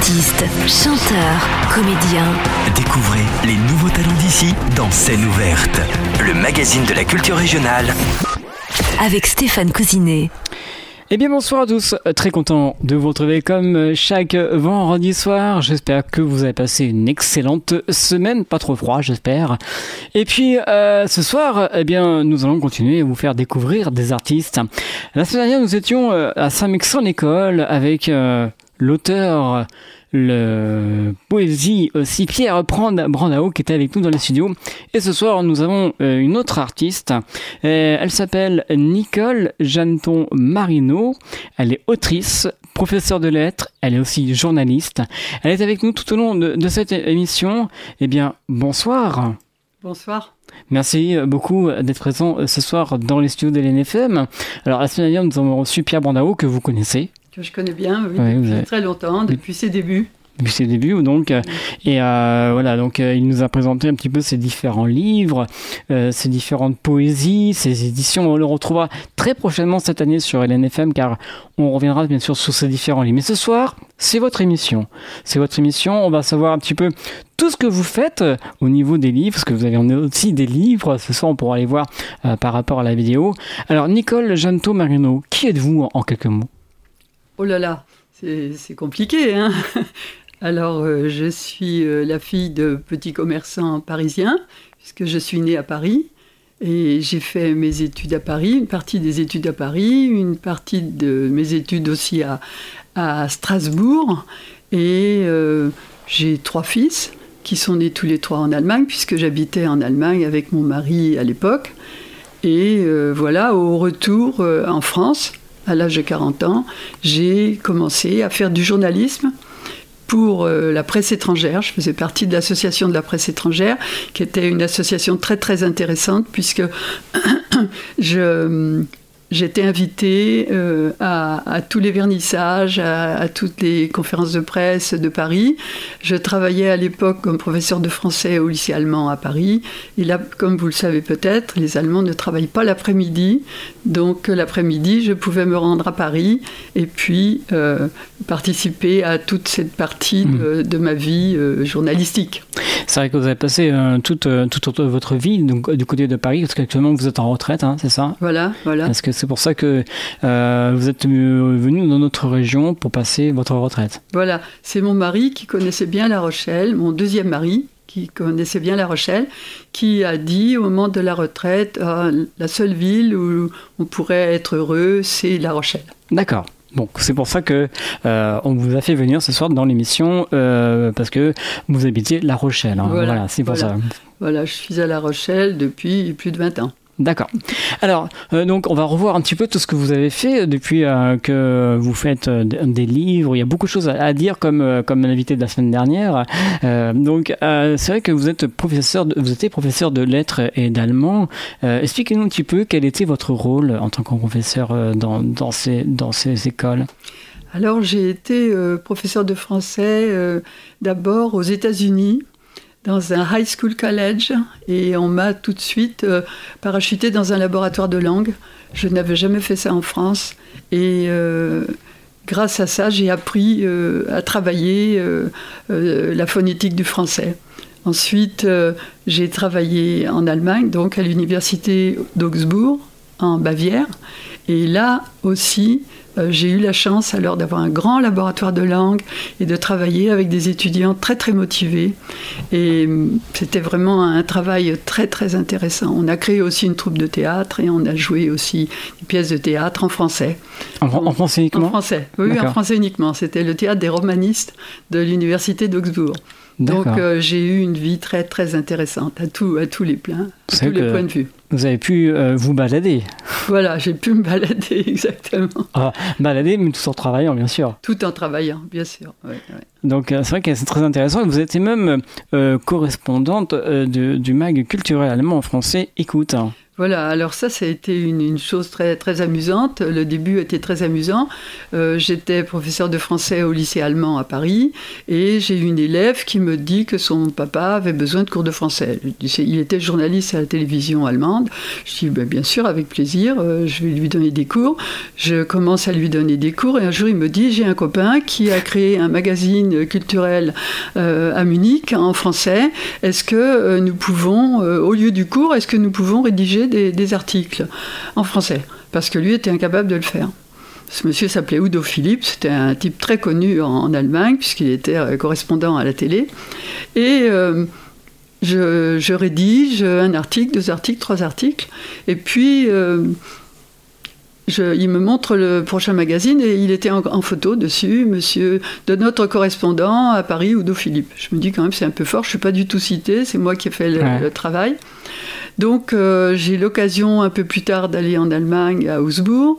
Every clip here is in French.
Artistes, chanteurs, comédiens. Découvrez les nouveaux talents d'ici dans Scène ouverte, le magazine de la culture régionale. Avec Stéphane Cousinet. Eh bien bonsoir à tous, très content de vous retrouver comme chaque vendredi soir. J'espère que vous avez passé une excellente semaine, pas trop froid j'espère. Et puis ce soir, eh bien nous allons continuer à vous faire découvrir des artistes. La semaine dernière nous étions à Saint-Mexan-l'École avec l'auteur le poésie aussi Pierre Brandao qui était avec nous dans les studios, et ce soir nous avons une autre artiste. Elle s'appelle Nicole Janton Marino. Elle est autrice, professeure de lettres, elle est aussi journaliste. Elle est avec nous tout au long de cette émission. Eh bien bonsoir. Bonsoir. Merci beaucoup d'être présent ce soir dans les studios de l'NFM. Alors la semaine dernière nous avons reçu Pierre Brandao que vous connaissez. Que je connais bien, oui, depuis très longtemps, depuis ses débuts. Depuis ses débuts, donc. Et voilà, donc il nous a présenté un petit peu ses différents livres, ses différentes poésies, ses éditions. On le retrouvera très prochainement cette année sur LNFM, car on reviendra bien sûr sur ces différents livres. Mais ce soir, c'est votre émission. C'est votre émission. On va savoir un petit peu tout ce que vous faites au niveau des livres, parce que vous avez aussi des livres. Ce soir, on pourra aller voir par rapport à la vidéo. Alors, Nicole Janton Marino, qui êtes-vous en quelques mots ? Oh là là, c'est compliqué, hein. Alors, je suis la fille de petits commerçants parisiens, puisque je suis née à Paris. Et j'ai fait mes études à Paris, une partie des études à Paris, une partie de mes études aussi à Strasbourg. Et j'ai 3 fils qui sont nés tous les 3 en Allemagne, puisque j'habitais en Allemagne avec mon mari à l'époque. Et voilà, au retour en France, à l'âge de 40 ans, j'ai commencé à faire du journalisme pour la presse étrangère. Je faisais partie de l'association de la presse étrangère, qui était une association très très intéressante, puisque j'étais invitée à tous les vernissages, à toutes les conférences de presse de Paris. Je travaillais à l'époque comme professeur de français au lycée allemand à Paris. Et là, comme vous le savez peut-être, les Allemands ne travaillent pas l'après-midi. Donc l'après-midi, je pouvais me rendre à Paris et puis participer à toute cette partie de ma vie journalistique. C'est vrai que vous avez passé toute votre vie donc, du côté de Paris, parce qu'actuellement vous êtes en retraite, hein, c'est ça ? Voilà. Parce que c'est pour ça que vous êtes venu dans notre région pour passer votre retraite. Voilà, c'est mon mari qui connaissait bien La Rochelle, mon deuxième mari qui connaissait bien La Rochelle, qui a dit au moment de la retraite, la seule ville où on pourrait être heureux, c'est La Rochelle. D'accord. Donc c'est pour ça que on vous a fait venir ce soir dans l'émission, parce que vous habitiez La Rochelle. Hein. Voilà, c'est pour ça. Voilà, je suis à La Rochelle depuis plus de 20 ans. D'accord. Alors, donc, on va revoir un petit peu tout ce que vous avez fait depuis que vous faites des livres. Il y a beaucoup de choses à dire, comme l'invité de la semaine dernière. Donc, c'est vrai que vous étiez professeur de lettres et d'allemand. Expliquez-nous un petit peu quel était votre rôle en tant que professeur dans ces écoles. Alors, j'ai été professeur de français d'abord aux États-Unis, dans un high school college, et on m'a tout de suite parachuté dans un laboratoire de langue. Je n'avais jamais fait ça en France, et grâce à ça, j'ai appris à travailler la phonétique du français. Ensuite, j'ai travaillé en Allemagne, donc à l'université d'Augsbourg, en Bavière, et là aussi, j'ai eu la chance alors d'avoir un grand laboratoire de langue et de travailler avec des étudiants très très motivés, et c'était vraiment un travail très très intéressant. On a créé aussi une troupe de théâtre et on a joué aussi des pièces de théâtre en français. En français uniquement ? En français, oui, en français uniquement. C'était le théâtre des romanistes de l'université d'Augsbourg. D'accord. Donc j'ai eu une vie très très intéressante à tous les points de vue. Vous avez pu vous balader. Voilà, j'ai pu me balader, exactement. Balader, mais tout en travaillant, bien sûr. Tout en travaillant, bien sûr. Ouais. Donc c'est vrai que c'est très intéressant. Vous étiez même correspondante du mag culturel allemand en français Écoute. Voilà, alors ça a été une chose très, très amusante. Le début était très amusant. J'étais professeur de français au lycée allemand à Paris et j'ai eu une élève qui me dit que son papa avait besoin de cours de français. Il était journaliste à la télévision allemande. Je dis bien sûr, avec plaisir, je vais lui donner des cours. Je commence à lui donner des cours et un jour il me dit, j'ai un copain qui a créé un magazine culturel à Munich en français. Est-ce que nous pouvons, au lieu du cours, est-ce que nous pouvons rédiger des articles en français, parce que lui était incapable de le faire. Ce monsieur s'appelait Udo Philipp, c'était un type très connu en Allemagne, puisqu'il était correspondant à la télé. Et je rédige un article, 2 articles, 3 articles, et puis il me montre le prochain magazine, et il était en photo dessus, monsieur de notre correspondant à Paris, Udo Philipp. Je me dis quand même, c'est un peu fort, je ne suis pas du tout citée, c'est moi qui ai fait le travail. Donc j'ai l'occasion un peu plus tard d'aller en Allemagne, à Augsbourg,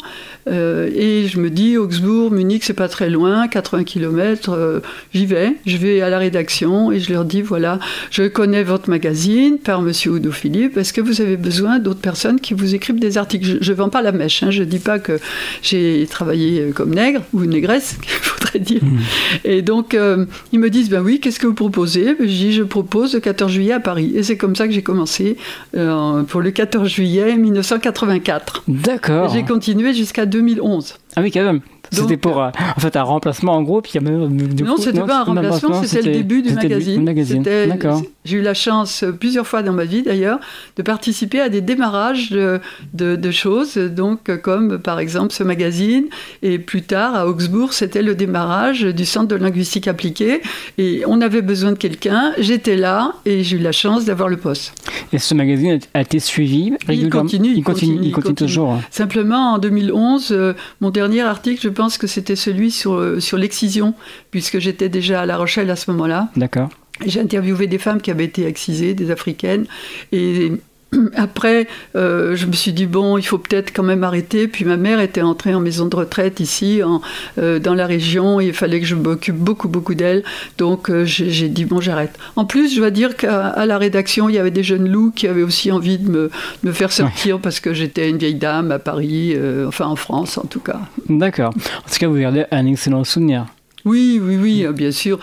et je me dis, Augsbourg, Munich, c'est pas très loin, 80 km, je vais à la rédaction et je leur dis, voilà, je connais votre magazine par monsieur Udo Philipp, est-ce que vous avez besoin d'autres personnes qui vous écrivent des articles? Je vends pas la mèche, je dis pas que j'ai travaillé comme nègre, ou négresse, qu'il faudrait dire. Et donc ils me disent, ben oui, qu'est-ce que vous proposez? Je dis, je propose le 14 juillet à Paris, et c'est comme ça que j'ai commencé pour le 14 juillet 1984. D'accord. Et j'ai continué jusqu'à 2011. Ah oui, quand même. C'était pour en fait un remplacement en gros, puis il y a même non, c'était pas un remplacement, c'était le début du magazine. D'accord. J'ai eu la chance plusieurs fois dans ma vie d'ailleurs de participer à des démarrages de choses, donc comme par exemple ce magazine, et plus tard à Augsbourg, c'était le démarrage du Centre de linguistique appliquée, et on avait besoin de quelqu'un, j'étais là et j'ai eu la chance d'avoir le poste. Et ce magazine a été suivi régulièrement? Il continue toujours. Simplement en 2011, mon dernier article, je pense que c'était celui sur l'excision, puisque j'étais déjà à La Rochelle à ce moment-là. D'accord. J'ai interviewé des femmes qui avaient été excisées, des Africaines, et après, je me suis dit, bon, il faut peut-être quand même arrêter. Puis ma mère était entrée en maison de retraite ici, dans la région, et il fallait que je m'occupe beaucoup d'elle. Donc j'ai dit, bon, j'arrête. En plus, je dois dire qu'à la rédaction, il y avait des jeunes loups qui avaient aussi envie de me faire sortir parce que j'étais une vieille dame à Paris, enfin en France en tout cas. D'accord. En tout cas, vous gardez un excellent souvenir. Oui, bien sûr.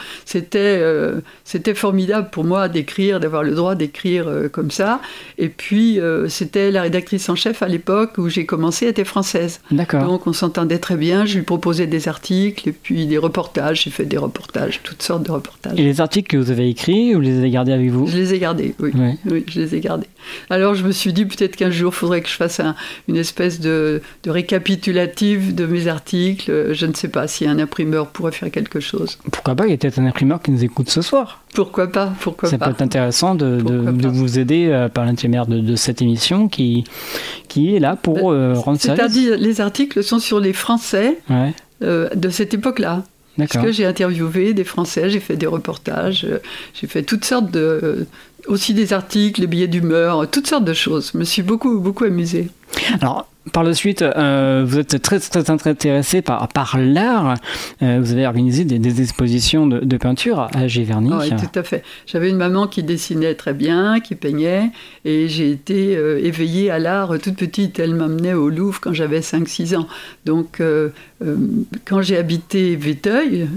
C'était formidable pour moi d'écrire, d'avoir le droit d'écrire comme ça. Et puis, c'était la rédactrice en chef à l'époque où j'ai commencé, elle était française. D'accord. Donc, on s'entendait très bien. Je lui proposais des articles et puis des reportages. J'ai fait des reportages, toutes sortes de reportages. Et les articles que vous avez écrits, vous les avez gardés avec vous? Je les ai gardés, oui. Ouais. Oui, je les ai gardés. Alors, je me suis dit peut-être qu'un jour, il faudrait que je fasse une espèce de récapitulatif de mes articles. Je ne sais pas si un imprimeur pourrait faire quelque chose. Pourquoi pas, il y a peut-être un imprimeur qui nous écoute ce soir. Pourquoi pas. Ça peut être intéressant de vous aider par l'intermédiaire de cette émission qui est là pour rendre ça. C'est-à-dire, les articles sont sur les Français de cette époque-là. D'accord. Parce que j'ai interviewé des Français, j'ai fait des reportages, j'ai fait toutes sortes aussi des articles, des billets d'humeur, toutes sortes de choses. Je me suis beaucoup amusée. Alors, par la suite, vous êtes très intéressé par l'art. Vous avez organisé des expositions de peinture à Giverny. Oui, tout à fait. J'avais une maman qui dessinait très bien, qui peignait, et j'ai été éveillée à l'art toute petite. Elle m'amenait au Louvre quand j'avais 5-6 ans. Donc, quand j'ai habité Vétheuil,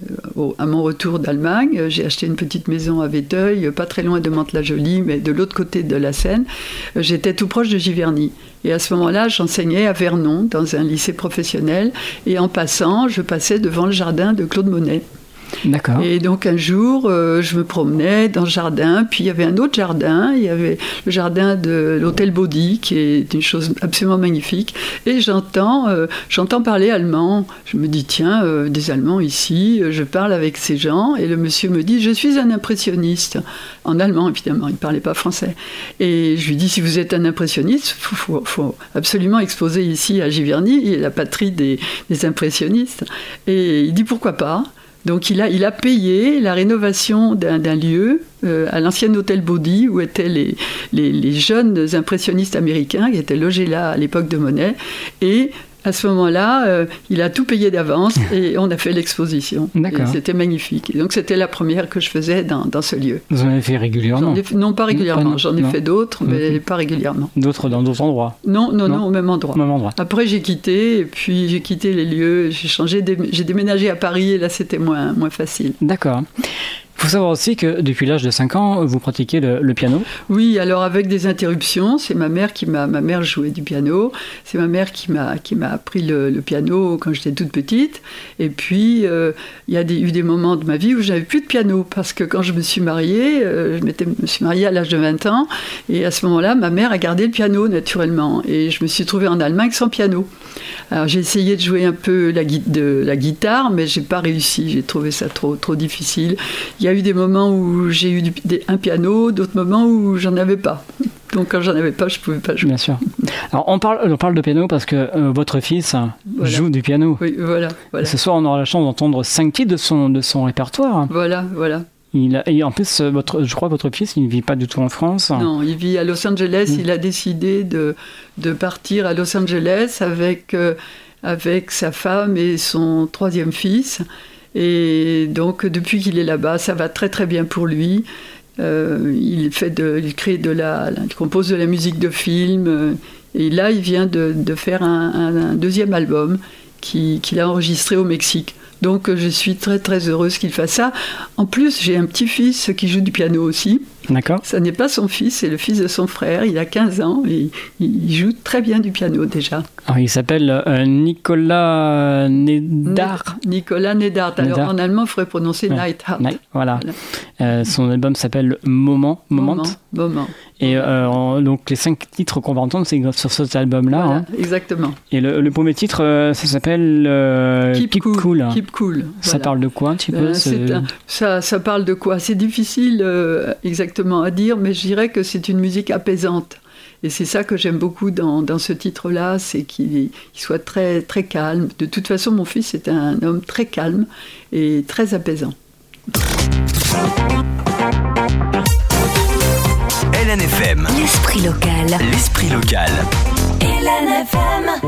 à mon retour d'Allemagne, j'ai acheté une petite maison à Vétheuil, pas très loin de Mantes-la-Jolie, mais de l'autre côté de la Seine. J'étais tout proche de Giverny. Et à ce moment-là, j'enseignais à Vernon, dans un lycée professionnel. Et en passant, je passais devant le jardin de Claude Monet. D'accord. Et donc un jour, je me promenais dans le jardin, puis il y avait un autre jardin, il y avait le jardin de l'hôtel Baudy, qui est une chose absolument magnifique, et j'entends parler allemand. Je me dis, tiens, des Allemands ici, je parle avec ces gens, et le monsieur me dit, je suis un impressionniste, en allemand évidemment, il ne parlait pas français. Et je lui dis, si vous êtes un impressionniste, il faut absolument exposer ici à Giverny, la patrie des impressionnistes. Et il dit, pourquoi pas ? Donc il a payé la rénovation d'un lieu à l'ancien hôtel Baudy où étaient les jeunes impressionnistes américains qui étaient logés là à l'époque de Monet, et À ce moment-là, il a tout payé d'avance et on a fait l'exposition. D'accord. Et c'était magnifique. Et donc c'était la première que je faisais dans ce lieu. Vous en avez fait régulièrement? Non, pas régulièrement. J'en ai Non. fait d'autres, mais pas régulièrement. D'autres dans d'autres endroits? Non, au même endroit. Au même endroit. Après, j'ai quitté, et puis j'ai quitté les lieux, j'ai changé, j'ai déménagé à Paris, et là, c'était moins facile. D'accord. Il faut savoir aussi que depuis l'âge de 5 ans, vous pratiquez le piano. Oui, alors avec des interruptions, c'est ma mère ma mère jouait du piano, c'est ma mère qui m'a appris le piano quand j'étais toute petite. Et puis, il y a eu des moments de ma vie où j'avais plus de piano, parce que quand je me suis mariée, me suis mariée à l'âge de 20 ans, et à ce moment-là, ma mère a gardé le piano naturellement, et je me suis trouvée en Allemagne sans piano. Alors j'ai essayé de jouer un peu la guitare, mais j'ai pas réussi, j'ai trouvé ça trop difficile. Il y a eu des moments où j'ai eu un piano, d'autres moments où j'en avais pas. Donc quand j'en avais pas, je pouvais pas jouer. Bien sûr. Alors on parle de piano parce que votre fils joue du piano. Oui, voilà. Ce soir, on aura la chance d'entendre 5 titres de son répertoire. Voilà. Et en plus, je crois que votre fils, il ne vit pas du tout en France. Non, il vit à Los Angeles. Il a décidé de partir à Los Angeles avec sa femme et son 3e fils. Et donc, depuis qu'il est là-bas, ça va très très bien pour lui. Il compose de la musique de film. Et là, il vient de faire un 2e album qu'il a enregistré au Mexique. Donc je suis très très heureuse qu'il fasse ça. En plus, j'ai un petit-fils qui joue du piano aussi. D'accord. Ça n'est pas son fils, c'est le fils de son frère. Il a 15 ans et il joue très bien du piano déjà. Alors, il s'appelle Nicolas Nedard. Nicolas Nedard. Alors en allemand, il faudrait prononcer Neidhardt. Voilà. Son album s'appelle Moment. Et donc les 5 titres qu'on va entendre, c'est sur cet album-là. Voilà, exactement. Et le premier titre, ça s'appelle Keep Cool. Keep Cool. Ça Voilà. parle de quoi un petit peu ça parle de quoi? C'est difficile exactement à dire, mais je dirais que c'est une musique apaisante. Et c'est ça que j'aime beaucoup dans ce titre-là, c'est qu'il soit très, très calme. De toute façon, mon fils est un homme très calme et très apaisant. LNFM. L'esprit local. L'esprit local. LNFM.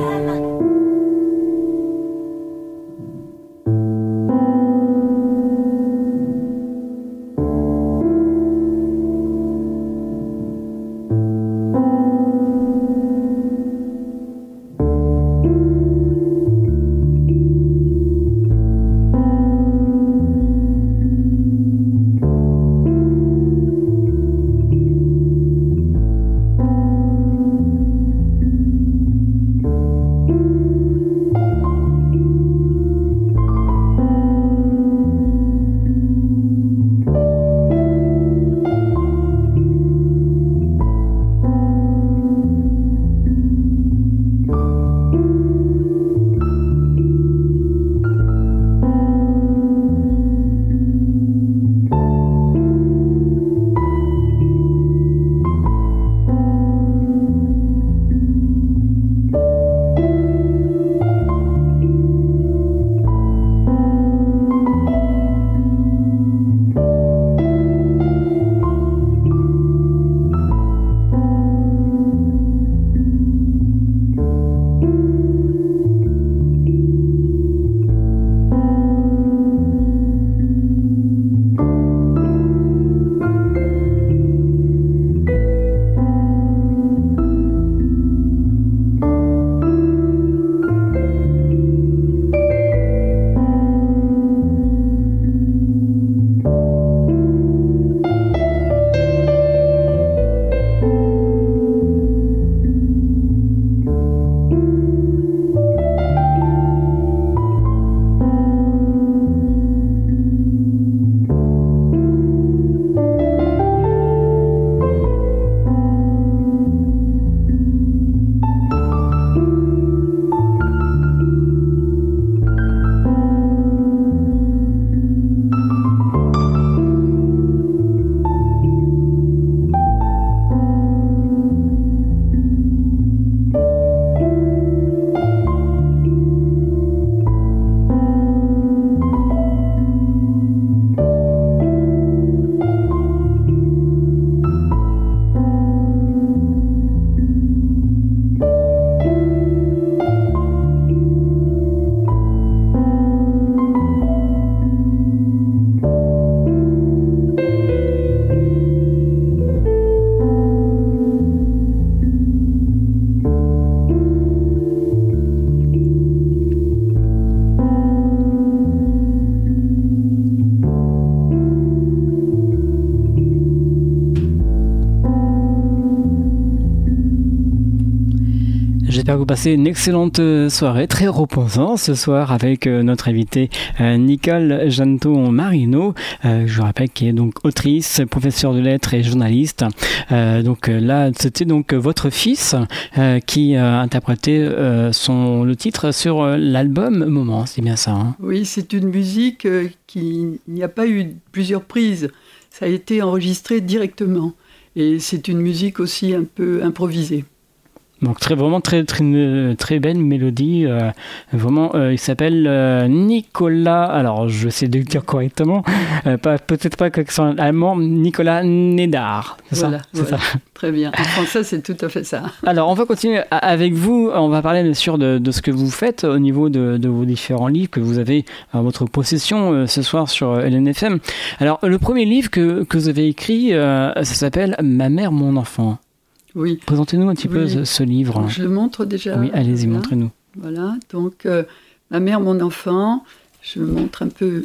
J'espère que vous passez une excellente soirée, très reposante ce soir avec notre invitée Nicole Janton-Marino. Je vous rappelle qu'elle est donc autrice, professeure de lettres et journaliste. Donc là, c'était donc votre fils qui a interprété le titre sur l'album Moment, c'est bien ça, hein? Oui, c'est une musique qui n'y a pas eu plusieurs prises. Ça a été enregistré directement. Et c'est une musique aussi un peu improvisée. Donc vraiment très belle mélodie. Vraiment, il s'appelle Nicolas. Alors je sais de le dire correctement. Peut-être pas l'accent allemand. Nicolas Nedard. C'est voilà, ça, c'est ça. Très bien. En français, c'est tout à fait ça. Alors on va continuer avec vous. On va parler bien sûr de ce que vous faites au niveau de vos différents livres que vous avez à votre possession ce soir sur LNFM. Alors le premier livre que vous avez écrit, ça s'appelle Ma mère, mon enfant. Oui. Présentez-nous un petit peu ce livre. Je le montre déjà. Oui, allez-y, voilà. montrez-nous. Voilà, donc Ma mère, mon enfant, je montre un peu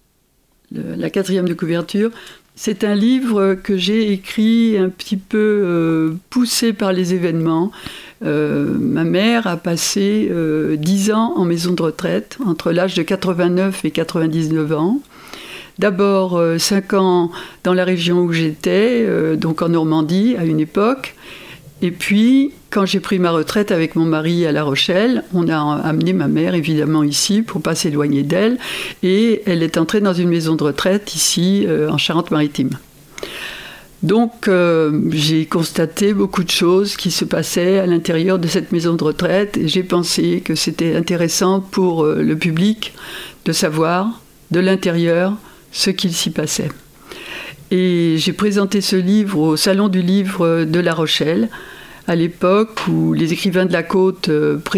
la 4e de couverture. C'est un livre que j'ai écrit un petit peu poussé par les événements. Ma mère a passé 10 ans en maison de retraite, entre l'âge de 89 et 99 ans. D'abord 5 ans dans la région où j'étais, donc en Normandie à une époque. Et puis, quand j'ai pris ma retraite avec mon mari à La Rochelle, on a amené ma mère évidemment ici pour ne pas s'éloigner d'elle. Et elle est entrée dans une maison de retraite ici, en Charente-Maritime. Donc, j'ai constaté beaucoup de choses qui se passaient à l'intérieur de cette maison de retraite. Et j'ai pensé que c'était intéressant pour le public de savoir de l'intérieur ce qu'il s'y passait. Et j'ai présenté ce livre au Salon du Livre de La Rochelle, à l'époque où les écrivains de la Côte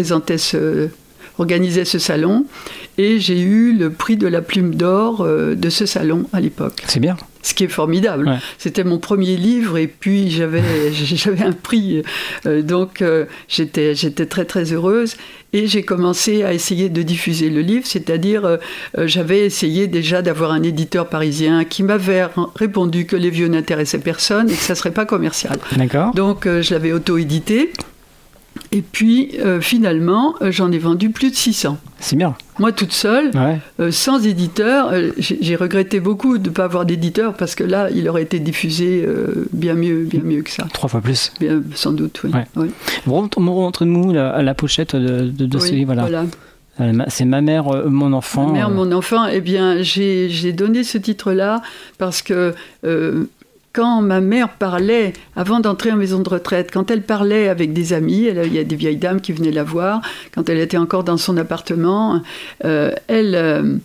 organisaient ce salon. Et j'ai eu le prix de la Plume d'Or de ce salon à l'époque. C'est bien. Ce qui est formidable. Ouais. C'était mon premier livre et puis j'avais un prix. Donc j'étais très très heureuse. Et j'ai commencé à essayer de diffuser le livre, c'est-à-dire j'avais essayé déjà d'avoir un éditeur parisien qui m'avait répondu que les vieux n'intéressaient personne et que ça ne serait pas commercial. D'accord. Donc je l'avais auto-édité. Et puis, finalement, j'en ai vendu plus de 600. C'est bien. Moi, toute seule, ouais. Sans éditeur. J'ai regretté beaucoup de ne pas avoir d'éditeur parce que là, il aurait été diffusé bien mieux que ça. 3 fois plus. Bien, sans doute, oui. Ouais. Ouais. Montre-nous la pochette de ce livre. Voilà. C'est Ma mère, mon enfant. Ma mère, mon enfant. Eh bien, j'ai donné ce titre-là parce que... quand ma mère parlait, avant d'entrer en maison de retraite, quand elle parlait avec des amis, il y a des vieilles dames qui venaient la voir, quand elle était encore dans son appartement, elle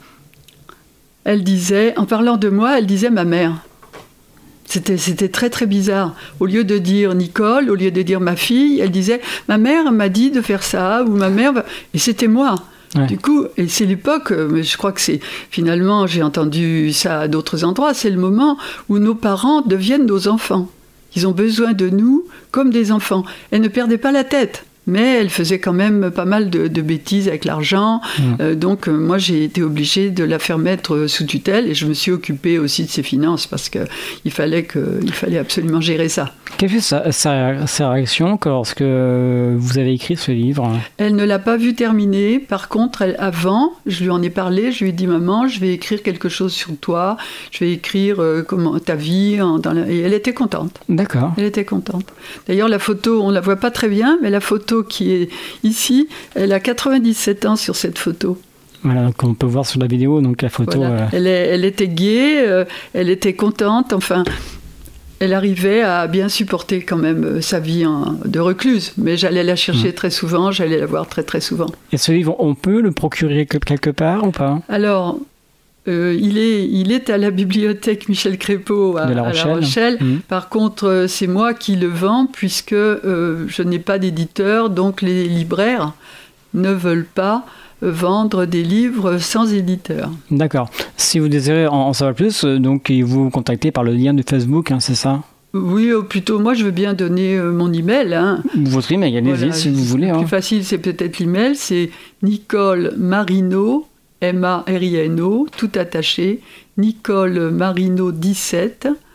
disait, en parlant de moi, elle disait ma mère. C'était très très bizarre. Au lieu de dire Nicole, au lieu de dire ma fille, elle disait ma mère m'a dit de faire ça, ou ma mère... Et c'était moi. Ouais. Du coup, et c'est l'époque, mais je crois que c'est, finalement, j'ai entendu ça à d'autres endroits, c'est le moment où nos parents deviennent nos enfants. Ils ont besoin de nous comme des enfants. Elle ne perdait pas la tête, mais elle faisait quand même pas mal de bêtises avec l'argent. Donc, moi, j'ai été obligée de la faire mettre sous tutelle et je me suis occupée aussi de ses finances parce qu'il fallait absolument gérer ça. Quelle fut sa réaction lorsque vous avez écrit ce livre ? Elle ne l'a pas vu terminer. Par contre, avant, je lui en ai parlé. Je lui ai dit, maman, je vais écrire quelque chose sur toi. Je vais écrire ta vie. Et elle était contente. D'accord. Elle était contente. D'ailleurs, la photo, on ne la voit pas très bien, mais la photo qui est ici, elle a 97 ans sur cette photo. Voilà, qu'on peut voir sur la vidéo, donc la photo... Voilà. Elle était gaie, elle était contente, enfin... Elle arrivait à bien supporter quand même sa vie de recluse, mais j'allais la chercher très souvent, j'allais la voir très très souvent. Et ce livre, on peut le procurer quelque part ou pas ? Alors, il est à la bibliothèque Michel Crépeau à La Rochelle. Par contre, c'est moi qui le vends puisque je n'ai pas d'éditeur, donc les libraires ne veulent pas vendre des livres sans éditeur. D'accord. Si vous désirez en savoir plus, donc vous contactez par le lien de Facebook, hein, c'est ça ? Oui, plutôt, moi je veux bien donner mon email. Hein. Votre email, allez-y, voilà, si vous voulez. Le plus facile, c'est peut-être l'email, c'est Nicole Marino, MARINO, tout attaché, Nicole Marino 17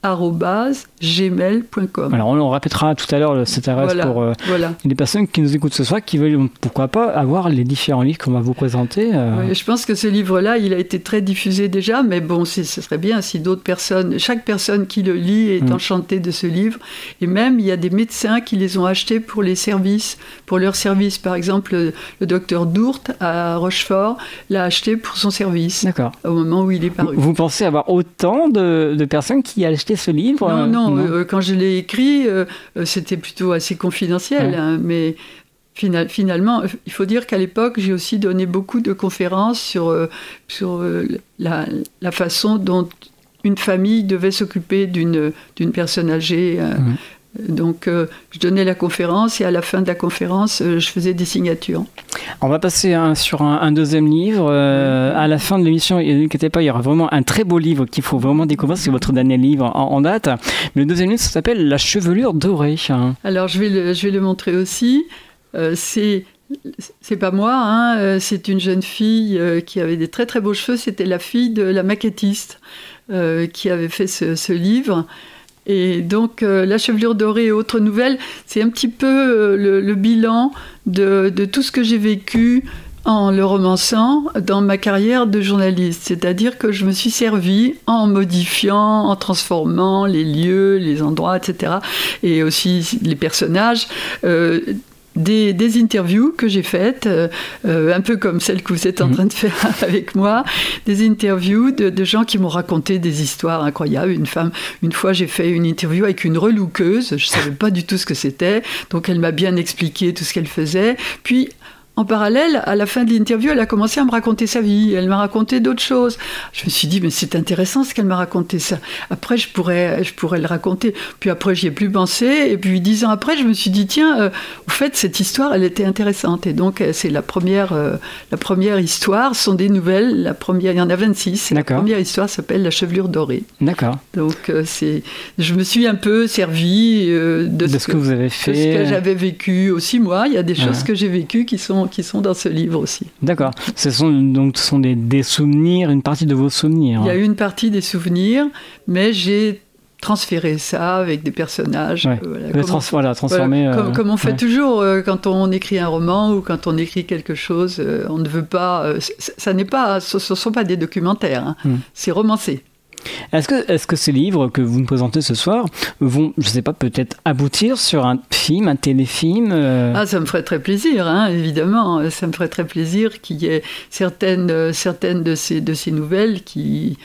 @gmail.com. Alors on répétera tout à l'heure cette adresse pour les personnes qui nous écoutent ce soir, qui veulent pourquoi pas avoir les différents livres qu'on va vous présenter. Oui, je pense que ce livre-là, il a été très diffusé déjà, mais bon, ce serait bien si d'autres personnes, chaque personne qui le lit est enchantée de ce livre. Et même, il y a des médecins qui les ont achetés pour leurs services. Par exemple, le docteur Dourte à Rochefort l'a acheté pour son service. D'accord. Au moment où il est paru. Vous pensez avoir autant de personnes qui achetaient ce livre? Non. Quand je l'ai écrit, c'était plutôt assez confidentiel, mais finalement, il faut dire qu'à l'époque, j'ai aussi donné beaucoup de conférences sur la façon dont une famille devait s'occuper d'une personne âgée. Donc, je donnais la conférence et à la fin de la conférence, je faisais des signatures. On va passer sur un deuxième livre. À la fin de l'émission, ne vous inquiétez pas, il y aura vraiment un très beau livre qu'il faut vraiment découvrir. C'est votre dernier livre en date. Mais le deuxième livre, ça s'appelle La chevelure dorée. Alors, je vais le montrer aussi. C'est pas moi, c'est une jeune fille qui avait des très très beaux cheveux. C'était la fille de la maquettiste qui avait fait ce livre. Et donc, La chevelure dorée et autres nouvelles, c'est un petit peu le bilan de tout ce que j'ai vécu en le romançant dans ma carrière de journaliste. C'est-à-dire que je me suis servie en modifiant, en transformant les lieux, les endroits, etc. Et aussi les personnages. Des interviews que j'ai faites, un peu comme celle que vous êtes en train de faire avec moi, des interviews de gens qui m'ont raconté des histoires incroyables. Une fois, j'ai fait une interview avec une relookeuse, je ne savais pas du tout ce que c'était, donc elle m'a bien expliqué tout ce qu'elle faisait. Puis, en parallèle, à la fin de l'interview, elle a commencé à me raconter sa vie. Elle m'a raconté d'autres choses. Je me suis dit, mais c'est intéressant ce qu'elle m'a raconté ça. Après, je pourrais le raconter. Puis après, j'y ai plus pensé. Et puis 10 ans après, je me suis dit, tiens, au fait, cette histoire, elle était intéressante. Et donc, c'est la première histoire. Ce sont des nouvelles. La première, il y en a 26. La première histoire s'appelle La chevelure dorée. D'accord. Donc, je me suis un peu servie de ce que vous avez fait. De ce que j'avais vécu aussi, moi. Il y a des choses que j'ai vécues qui sont dans ce livre aussi. D'accord. Ce sont des souvenirs, une partie de vos souvenirs. Il y a une partie des souvenirs, mais j'ai transféré ça avec des personnages. Transformer. Comme on fait toujours quand on écrit un roman ou quand on écrit quelque chose, on ne veut pas... ce ne sont pas des documentaires, c'est romancé. Est-ce que ces livres que vous nous présentez ce soir vont, je ne sais pas, peut-être aboutir sur un film, un téléfilm ça me ferait très plaisir, évidemment. Ça me ferait très plaisir qu'il y ait certaines de ces nouvelles qui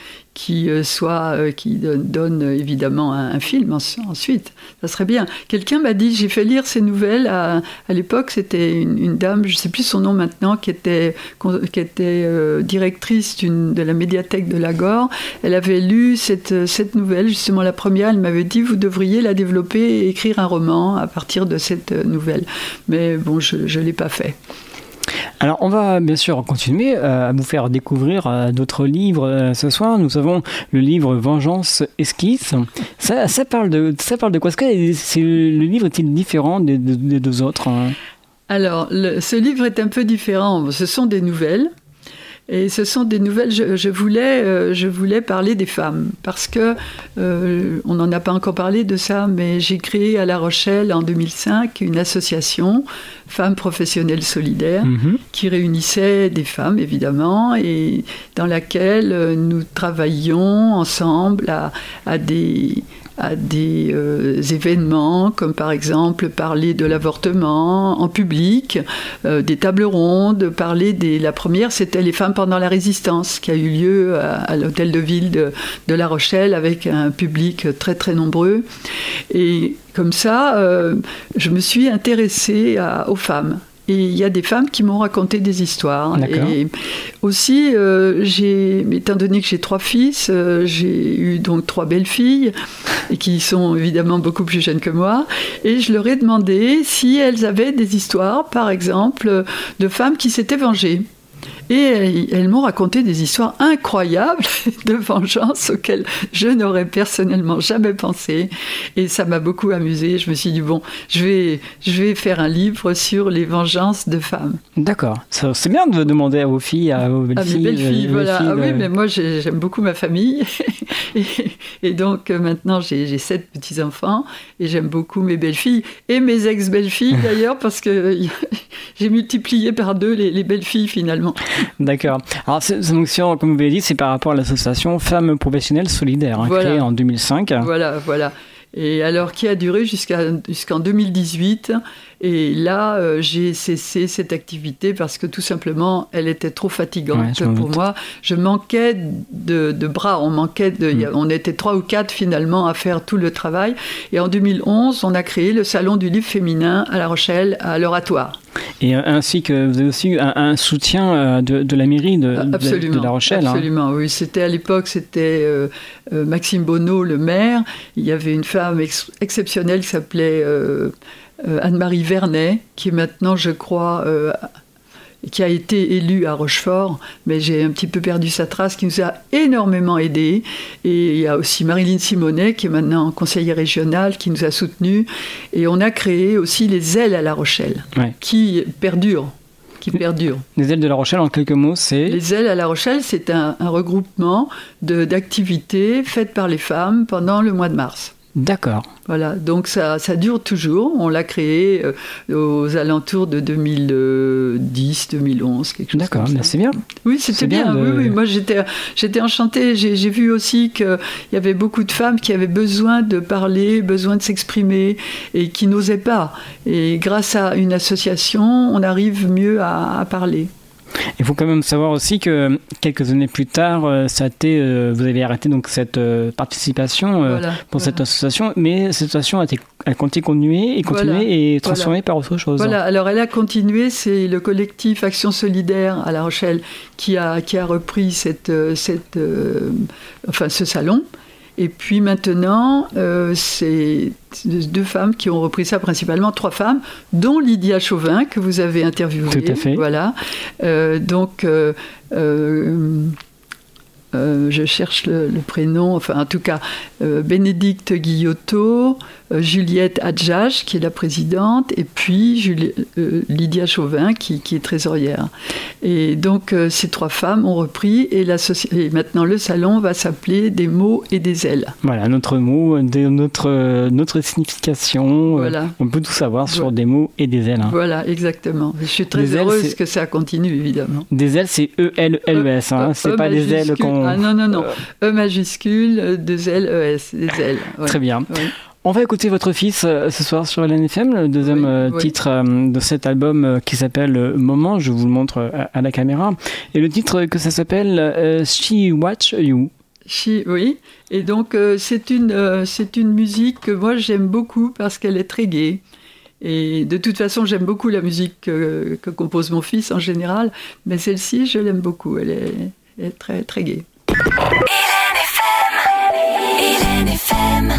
donnent évidemment un film ensuite. Ça serait bien. Quelqu'un m'a dit, j'ai fait lire ces nouvelles à l'époque, c'était une dame, je ne sais plus son nom maintenant, qui était directrice de la médiathèque de Lagore. Elle avait lu cette nouvelle, justement la première, elle m'avait dit, vous devriez la développer et écrire un roman à partir de cette nouvelle. Mais bon, je ne l'ai pas fait. Alors, on va bien sûr continuer à vous faire découvrir d'autres livres ce soir. Nous avons le livre Vengeance Esquisse. Ça parle de quoi? Est-ce que le livre est-il différent des deux autres? Alors, ce livre est un peu différent. Ce sont des nouvelles. Et ce sont des nouvelles, je voulais parler des femmes, parce que, on n'en a pas encore parlé de ça, mais j'ai créé à La Rochelle en 2005 une association, Femmes Professionnelles Solidaires, qui réunissait des femmes, évidemment, et dans laquelle nous travaillions ensemble à des événements, comme par exemple parler de l'avortement en public, des tables rondes, la première c'était les femmes pendant la résistance, qui a eu lieu à l'hôtel de ville de La Rochelle avec un public très très nombreux. Et comme ça, je me suis intéressée aux femmes. Et il y a des femmes qui m'ont raconté des histoires. D'accord. Et aussi, étant donné que j'ai 3 fils, j'ai eu donc 3 belles-filles, et qui sont évidemment beaucoup plus jeunes que moi. Et je leur ai demandé si elles avaient des histoires, par exemple, de femmes qui s'étaient vengées. Et elles m'ont raconté des histoires incroyables de vengeance auxquelles je n'aurais personnellement jamais pensé. Et ça m'a beaucoup amusée. Je me suis dit, bon, je vais faire un livre sur les vengeances de femmes. D'accord. C'est bien de demander à vos filles, à vos belles-filles. À mes belles-filles, voilà. Oui, mais moi, j'aime beaucoup ma famille. Et donc, maintenant, j'ai 7 petits-enfants. Et j'aime beaucoup mes belles-filles. Et mes ex-belles-filles, d'ailleurs, parce que j'ai multiplié par 2 les belles-filles, finalement. D'accord. Alors, donc, comme vous l'avez dit, c'est par rapport à l'association Femmes Professionnelles Solidaires, créée en 2005. Voilà. Et alors, qui a duré jusqu'en 2018. Et là, j'ai cessé cette activité parce que tout simplement, elle était trop fatigante pour moi. Je manquais de bras, on était 3 ou 4 finalement à faire tout le travail. Et en 2011, on a créé le Salon du livre féminin à La Rochelle, à l'Oratoire. Et ainsi que vous avez aussi un soutien de la mairie de La Rochelle. Absolument, oui. À l'époque, c'était Maxime Bonneau, le maire. Il y avait une femme exceptionnelle qui s'appelait Anne-Marie Vernet, qui est maintenant, je crois, qui a été élue à Rochefort, mais j'ai un petit peu perdu sa trace, qui nous a énormément aidés. Et il y a aussi Marilyn Simonet, qui est maintenant conseillère régionale, qui nous a soutenus. Et on a créé aussi les ailes à La Rochelle, qui perdurent. Les ailes de La Rochelle, en quelques mots, c'est... Les ailes à La Rochelle, c'est un regroupement d'activités faites par les femmes pendant le mois de mars. D'accord. Voilà, donc ça dure toujours. On l'a créé aux alentours de 2010, 2011, quelque chose D'accord, comme ça. Mais c'est bien. Oui, c'était bien. Oui, moi, j'étais enchantée. J'ai vu aussi qu'il y avait beaucoup de femmes qui avaient besoin de parler, besoin de s'exprimer et qui n'osaient pas. Et grâce à une association, on arrive mieux à parler. Il faut quand même savoir aussi que quelques années plus tard, vous avez arrêté donc cette participation pour cette association, mais cette association a continué et transformée par autre chose. Voilà, alors elle a continué, c'est le collectif Action Solidaire à La Rochelle qui a repris ce salon. Et puis maintenant, c'est 2 femmes qui ont repris ça, principalement 3 femmes, dont Lydia Chauvin, que vous avez interviewée. Tout à fait. Voilà. Je cherche le prénom, enfin en tout cas Bénédicte Guillotot, Juliette Adjage qui est la présidente, et puis Lydia Chauvin qui est trésorière. Et donc ces 3 femmes ont repris et maintenant le salon va s'appeler Des mots et des ailes. Voilà, notre mot, notre signification, voilà. On peut tout savoir sur des mots et des ailes. Voilà, exactement. Je suis très heureuse que ça continue, évidemment. Des ailes, c'est E-L-L-E-S, c'est pas des ailes qu'on... Ah non. E majuscule, 2 L, E-S, des ailes. Ouais. Très bien. Ouais. On va écouter votre fils ce soir sur LNFM, le deuxième titre de cet album qui s'appelle Moment, je vous le montre à la caméra. Et le titre que ça s'appelle She Watch You. Oui, et donc c'est une musique que moi j'aime beaucoup parce qu'elle est très gaie. Et de toute façon, j'aime beaucoup la musique que compose mon fils en général, mais celle-ci, je l'aime beaucoup, elle est très, très gaie. LNFM.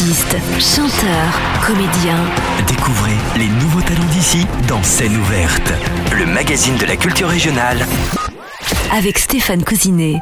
Artistes, chanteurs, comédiens. Découvrez les nouveaux talents d'ici dans Scène ouverte, le magazine de la culture régionale. Avec Stéphane Cousinet.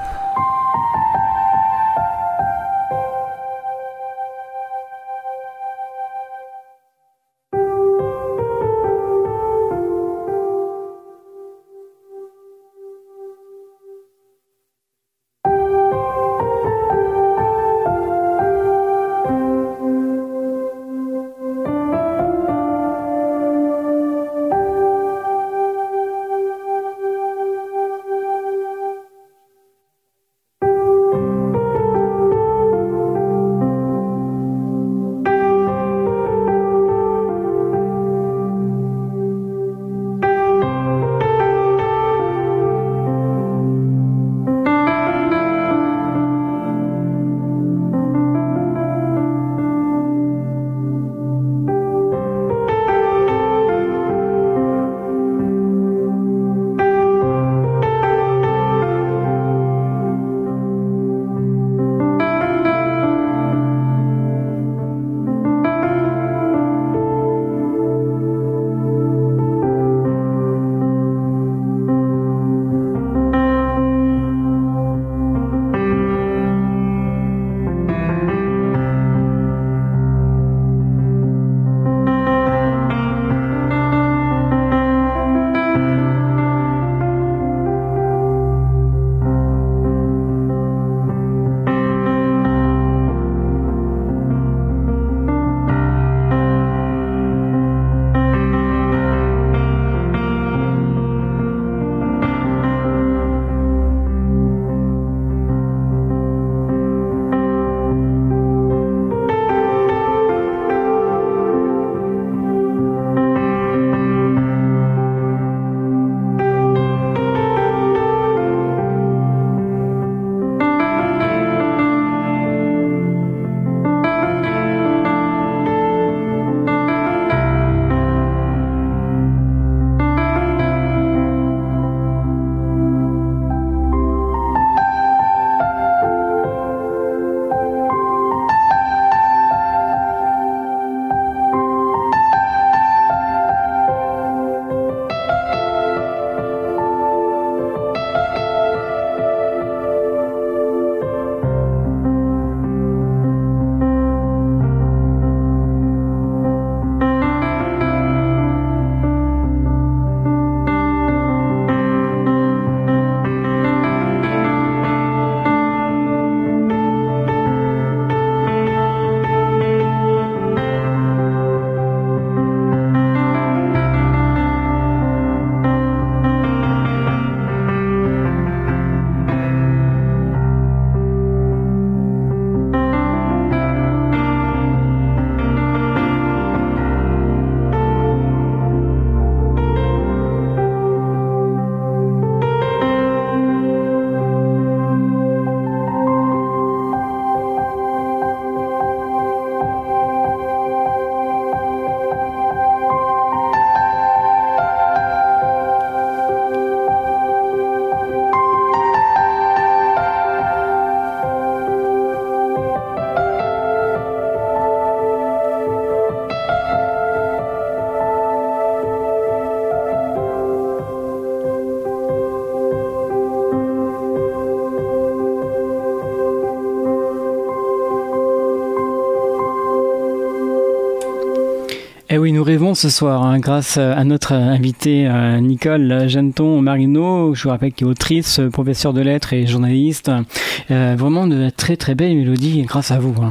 Et oui, nous rêvons ce soir, hein, grâce à notre invitée Nicole Jeanneton-Marino, je vous rappelle qui est autrice, professeure de lettres et journaliste. Vraiment de très très belles mélodies grâce à vous. Hein.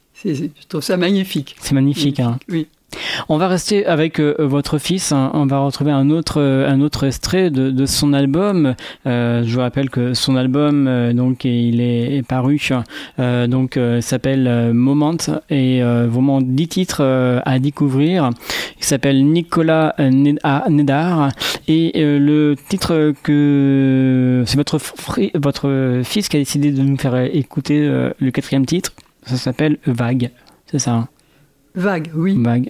Je trouve ça magnifique. C'est magnifique. Hein. Oui. On va rester avec votre fils. Hein. On va retrouver un autre extrait de son album. Je vous rappelle que son album, donc, il est paru. S'appelle Moment et vraiment 10 titres à découvrir. Il s'appelle Nicolas Nedar et le titre que c'est votre fils qui a décidé de nous faire écouter le 4e titre. Ça s'appelle Vague. C'est ça. Hein. Vague, oui. Vague.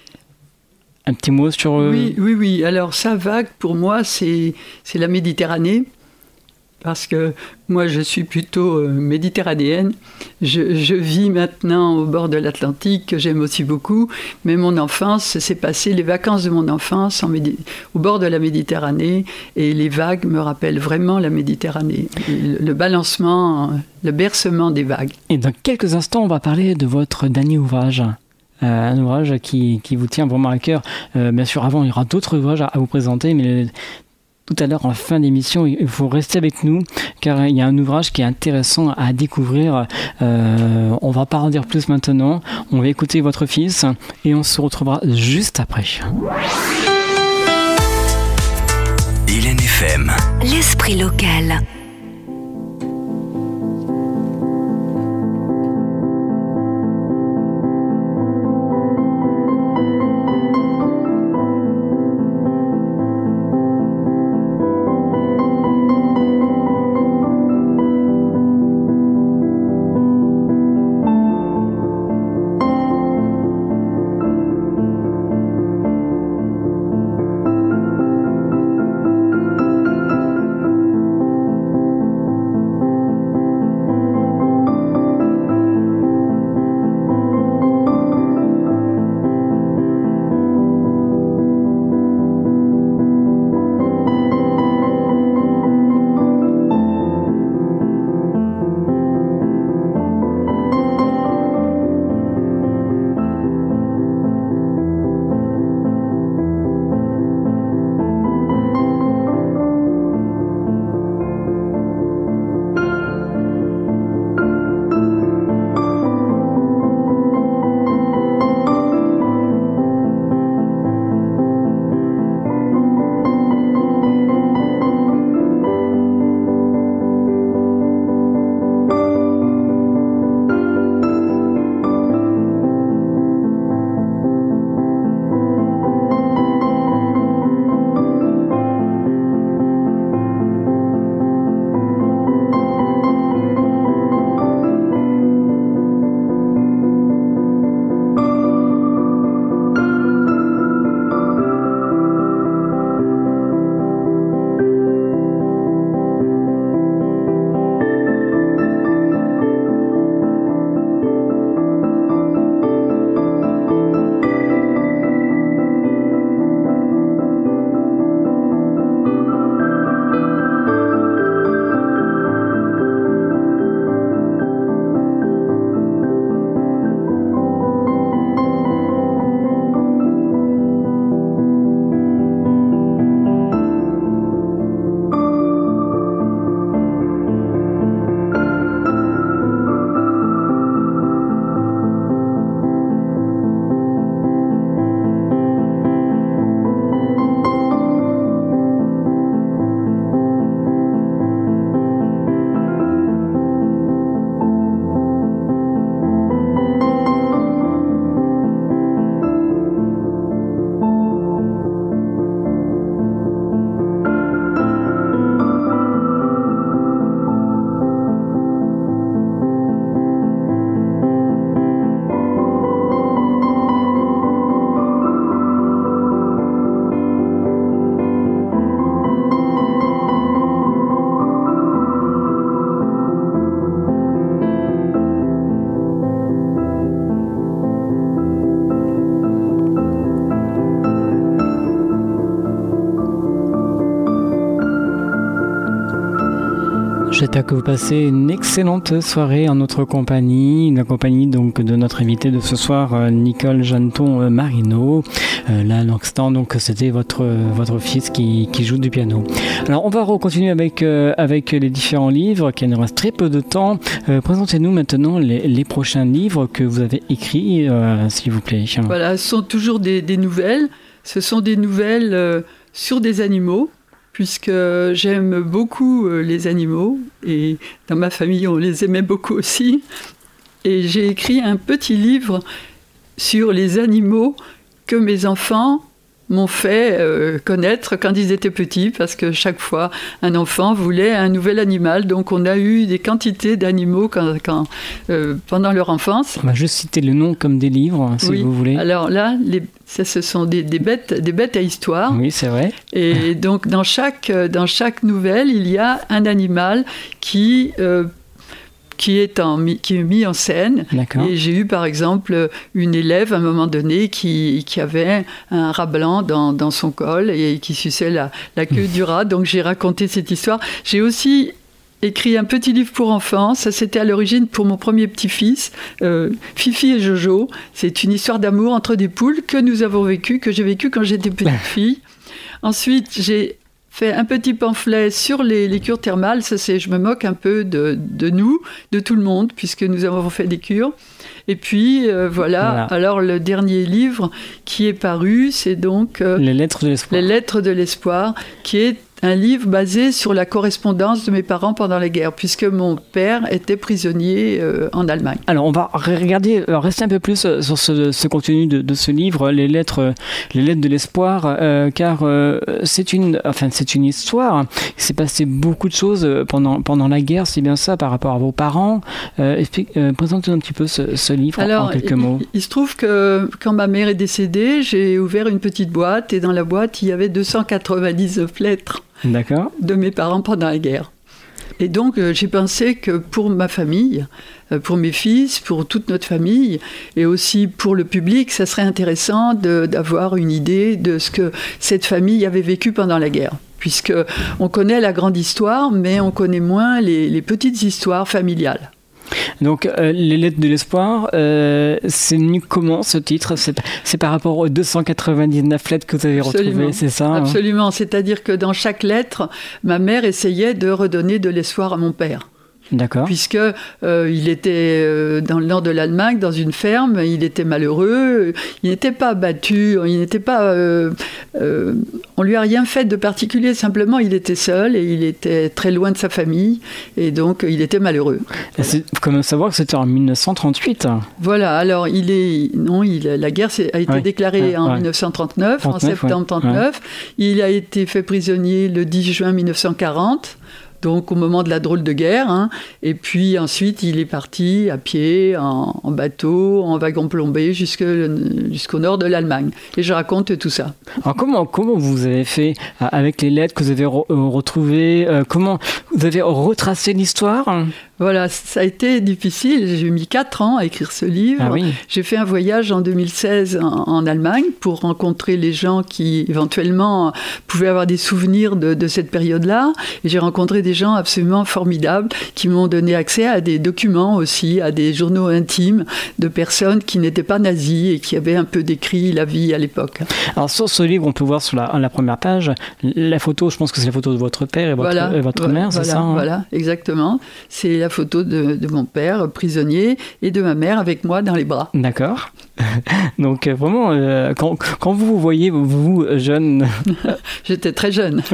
Un petit mot sur... Oui. Alors ça, Vague, pour moi, c'est la Méditerranée. parce que moi je suis plutôt méditerranéenne. Je vis maintenant au bord de l'Atlantique, que j'aime aussi beaucoup, mais mon enfance s'est passée, les vacances de mon enfance au bord de la Méditerranée, et les vagues me rappellent vraiment la Méditerranée, le balancement, le bercement des vagues. Et dans quelques instants, on va parler de votre dernier ouvrage. Un ouvrage qui vous tient vraiment à cœur. Bien sûr, avant, il y aura d'autres ouvrages à vous présenter, mais tout à l'heure, en fin d'émission, il faut rester avec nous, car il y a un ouvrage qui est intéressant à découvrir. On va pas en dire plus maintenant. On va écouter votre fils et on se retrouvera juste après. Hélène FM. L'esprit local. J'espère que vous passez une excellente soirée en notre compagnie, la compagnie donc de notre invité de ce soir, Nicole Jeanneton Marino. Là, à l'instant, donc c'était votre fils qui joue du piano. Alors, on va continuer avec les différents livres, qui nous reste très peu de temps. Présentez-nous maintenant les prochains livres que vous avez écrits, s'il vous plaît. Voilà, ce sont toujours des nouvelles. Ce sont des nouvelles sur des animaux, puisque j'aime beaucoup les animaux, et dans ma famille, on les aimait beaucoup aussi. Et j'ai écrit un petit livre sur les animaux que mes enfants m'ont fait connaître quand ils étaient petits, parce que chaque fois, un enfant voulait un nouvel animal. Donc, on a eu des quantités d'animaux pendant leur enfance. On va juste citer le nom comme des livres, si vous voulez. Alors là, ce sont des bêtes à histoire. Oui, c'est vrai. Et donc, dans chaque nouvelle, il y a un animal qui est mis en scène. D'accord. Et j'ai eu par exemple une élève à un moment donné qui avait un rat blanc dans son col et qui suçait la queue du rat. Donc j'ai raconté cette histoire. J'ai aussi écrit un petit livre pour enfants. Ça, c'était à l'origine pour mon premier petit-fils, Fifi et Jojo. C'est une histoire d'amour entre des poules que j'ai vécu quand j'étais petite fille. Ensuite, j'ai fait un petit pamphlet sur les cures thermales. Je me moque un peu de nous, de tout le monde, puisque nous avons fait des cures. Et puis, voilà. Alors, le dernier livre qui est paru, c'est donc Les Lettres de l'Espoir. Les Lettres de l'Espoir, qui est un livre basé sur la correspondance de mes parents pendant la guerre, puisque mon père était prisonnier en Allemagne. Alors, on va rester un peu plus sur ce contenu de ce livre, les lettres de l'espoir, car c'est une histoire. Il s'est passé beaucoup de choses pendant la guerre, c'est bien ça, par rapport à vos parents. Présentez-nous un petit peu ce livre. Alors, en quelques mots. Il se trouve que quand ma mère est décédée, j'ai ouvert une petite boîte, et dans la boîte, il y avait 299 lettres. D'accord. De mes parents pendant la guerre. Et donc, j'ai pensé que pour ma famille, pour mes fils, pour toute notre famille, et aussi pour le public, ça serait intéressant d'avoir une idée de ce que cette famille avait vécu pendant la guerre. Puisqu'on connaît la grande histoire, mais on connaît moins les petites histoires familiales. Donc, les Lettres de l'Espoir, c'est venu comment ce titre ? C'est par rapport aux 299 lettres que vous avez retrouvées, c'est ça ? Absolument, c'est-à-dire que dans chaque lettre, ma mère essayait de redonner de l'espoir à mon père. D'accord. Puisque il était dans le nord de l'Allemagne, dans une ferme, il était malheureux, il n'était pas battu, il n'était pas, on lui a rien fait de particulier, simplement il était seul et il était très loin de sa famille et donc il était malheureux. Il faut quand même savoir que c'était en 1938. Voilà, alors la guerre a été déclarée en 1939, en septembre 1939. Il a été fait prisonnier le 10 juin 1940. Donc au moment de la drôle de guerre, hein. Et puis ensuite il est parti à pied, en bateau, en wagon plombé jusqu'au nord de l'Allemagne. Et je raconte tout ça. Alors comment vous avez fait avec les lettres que vous avez retrouvées, comment vous avez retracé l'histoire ? Voilà, ça a été difficile. J'ai mis 4 ans à écrire ce livre. Ah oui. J'ai fait un voyage en 2016 en Allemagne pour rencontrer les gens qui, éventuellement, pouvaient avoir des souvenirs de cette période-là. Et j'ai rencontré des gens absolument formidables qui m'ont donné accès à des documents aussi, à des journaux intimes de personnes qui n'étaient pas nazies et qui avaient un peu décrit la vie à l'époque. Alors, sur ce livre, on peut voir sur la première page la photo, je pense que c'est la photo de votre père et votre mère, c'est ça, hein ? Voilà, exactement. C'est la photo de mon père, prisonnier, et de ma mère avec moi dans les bras. D'accord. Donc vraiment, quand vous voyez, vous jeune... J'étais très jeune.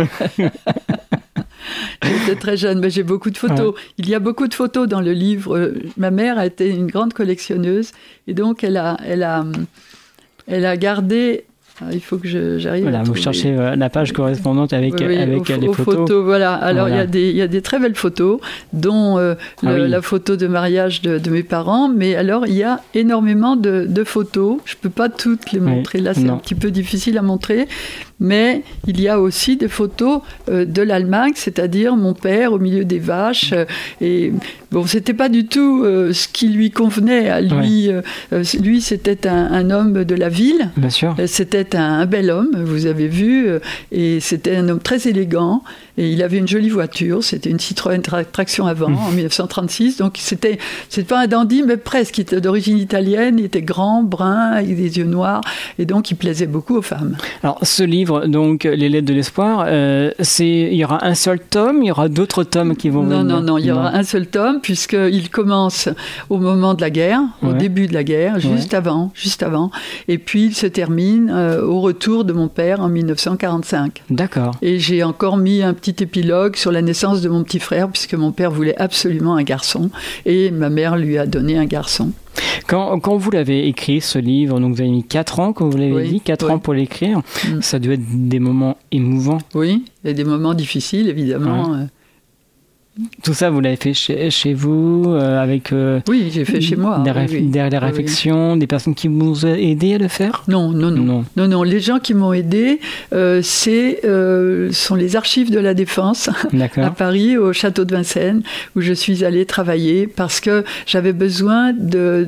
J'étais très jeune, mais j'ai beaucoup de photos. Ouais. Il y a beaucoup de photos dans le livre. Ma mère a été une grande collectionneuse, et donc elle a gardé... Il faut que j'arrive à trouver. Vous cherchez la page correspondante avec les photos. Voilà. Alors, il y a des très belles photos, dont la photo de mariage de mes parents. Mais alors, il y a énormément de photos. Je ne peux pas toutes les montrer. Là, c'est un petit peu difficile à montrer. Mais il y a aussi des photos de l'Allemagne, c'est-à-dire mon père au milieu des vaches. Et bon, c'était pas du tout ce qui lui convenait à lui. Lui, c'était un homme de la ville. Bien sûr. C'était un bel homme, vous avez vu, et c'était un homme très élégant. Et il avait une jolie voiture, c'était une Citroën traction avant, en 1936. Donc, c'est pas un dandy, mais presque. Il était d'origine italienne, il était grand, brun, avec des yeux noirs. Et donc, il plaisait beaucoup aux femmes. Alors, ce livre, donc, Les Lettres de l'Espoir, il y aura un seul tome, il y aura d'autres tomes qui vont venir. Non, il y aura un seul tome, puisqu'il commence au moment de la guerre, au début de la guerre, juste avant. Et puis, il se termine au retour de mon père en 1945. D'accord. Et j'ai encore mis un petit épilogue sur la naissance de mon petit frère, puisque mon père voulait absolument un garçon, et ma mère lui a donné un garçon. Quand vous l'avez écrit, ce livre, donc vous avez mis 4 ans, comme vous l'avez dit, 4 ans pour l'écrire, ça a dû être des moments émouvants. Oui, et des moments difficiles, évidemment. Ouais. Tout ça, vous l'avez fait chez vous, avec oui, j'ai fait chez moi. Des réflexions, des personnes qui vous ont aidé à le faire? Non. Les gens qui m'ont aidé, sont les archives de la Défense à Paris, au château de Vincennes, où je suis allée travailler parce que j'avais besoin de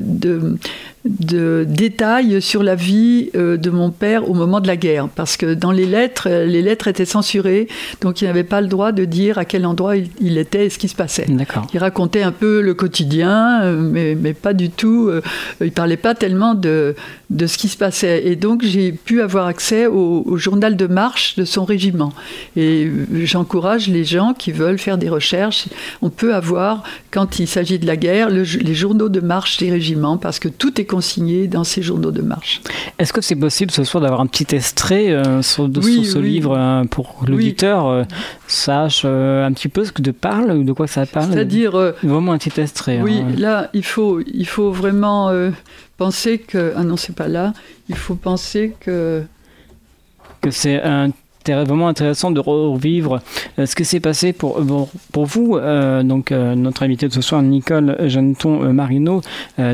détails sur la vie de mon père au moment de la guerre, parce que dans les lettres étaient censurées, donc il n'avait pas le droit de dire à quel endroit il était et ce qui se passait. D'accord. Il racontait un peu le quotidien, mais pas du tout, il parlait pas tellement de ce qui se passait, et donc j'ai pu avoir accès au journal de marche de son régiment, et j'encourage les gens qui veulent faire des recherches. On peut avoir, quand il s'agit de la guerre, les journaux de marche des régiments, parce que tout est consigné dans ces journaux de marche. Est-ce que c'est possible ce soir d'avoir un petit extrait sur ce livre pour que l'auditeur sache un petit peu ce que parle ou de quoi ça parle? C'est-à-dire vraiment un petit extrait. Oui, là il faut vraiment penser que non, c'est pas là. Il faut penser que c'est vraiment intéressant de revivre ce qui s'est passé pour vous. Notre invité de ce soir, Nicole Jeanneton Marino.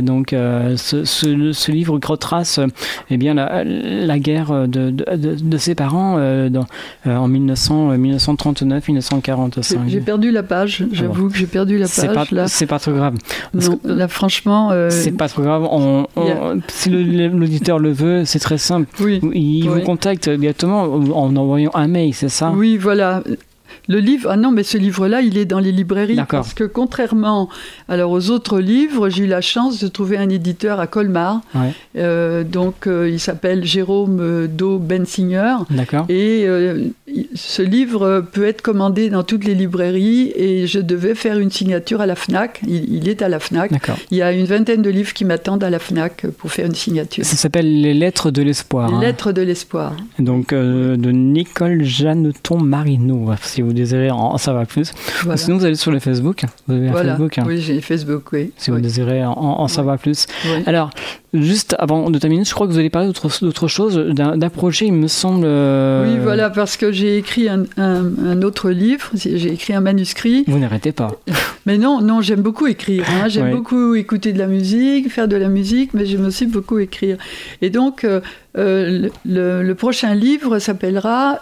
Ce livre retrace la guerre de ses parents en 1939-1945. J'ai perdu la page. J'avoue que j'ai perdu la page. C'est pas trop grave. Non, là, franchement... c'est pas trop grave. Si l'auditeur le veut, c'est très simple. Oui. Il vous contacte directement en envoyant un mail, c'est ça? Oui, voilà. Le livre, mais ce livre-là, il est dans les librairies. D'accord. Parce que contrairement aux autres livres, j'ai eu la chance de trouver un éditeur à Colmar. Ouais. Il s'appelle Jérôme Bensinger. D'accord. Et ce livre peut être commandé dans toutes les librairies, et je devais faire une signature à la FNAC. Il est à la FNAC. D'accord. Il y a une vingtaine de livres qui m'attendent à la FNAC pour faire une signature. Ça s'appelle Les Lettres de l'Espoir. Les Lettres de l'Espoir. Donc, de Nicole Jeanneton Marino, si vous désirez en savoir plus. Voilà. Sinon, vous allez sur le Facebook. Vous avez un Facebook. Oui, j'ai Facebook, oui. Si vous désirez en savoir plus. Oui. Alors, juste avant de terminer, je crois que vous allez parler d'autre chose, d'un projet, il me semble... Oui, voilà, parce que j'ai écrit un autre livre, j'ai écrit un manuscrit. Vous n'arrêtez pas. Mais non, j'aime beaucoup écrire. J'aime beaucoup écouter de la musique, faire de la musique, mais j'aime aussi beaucoup écrire. Et donc, le prochain livre s'appellera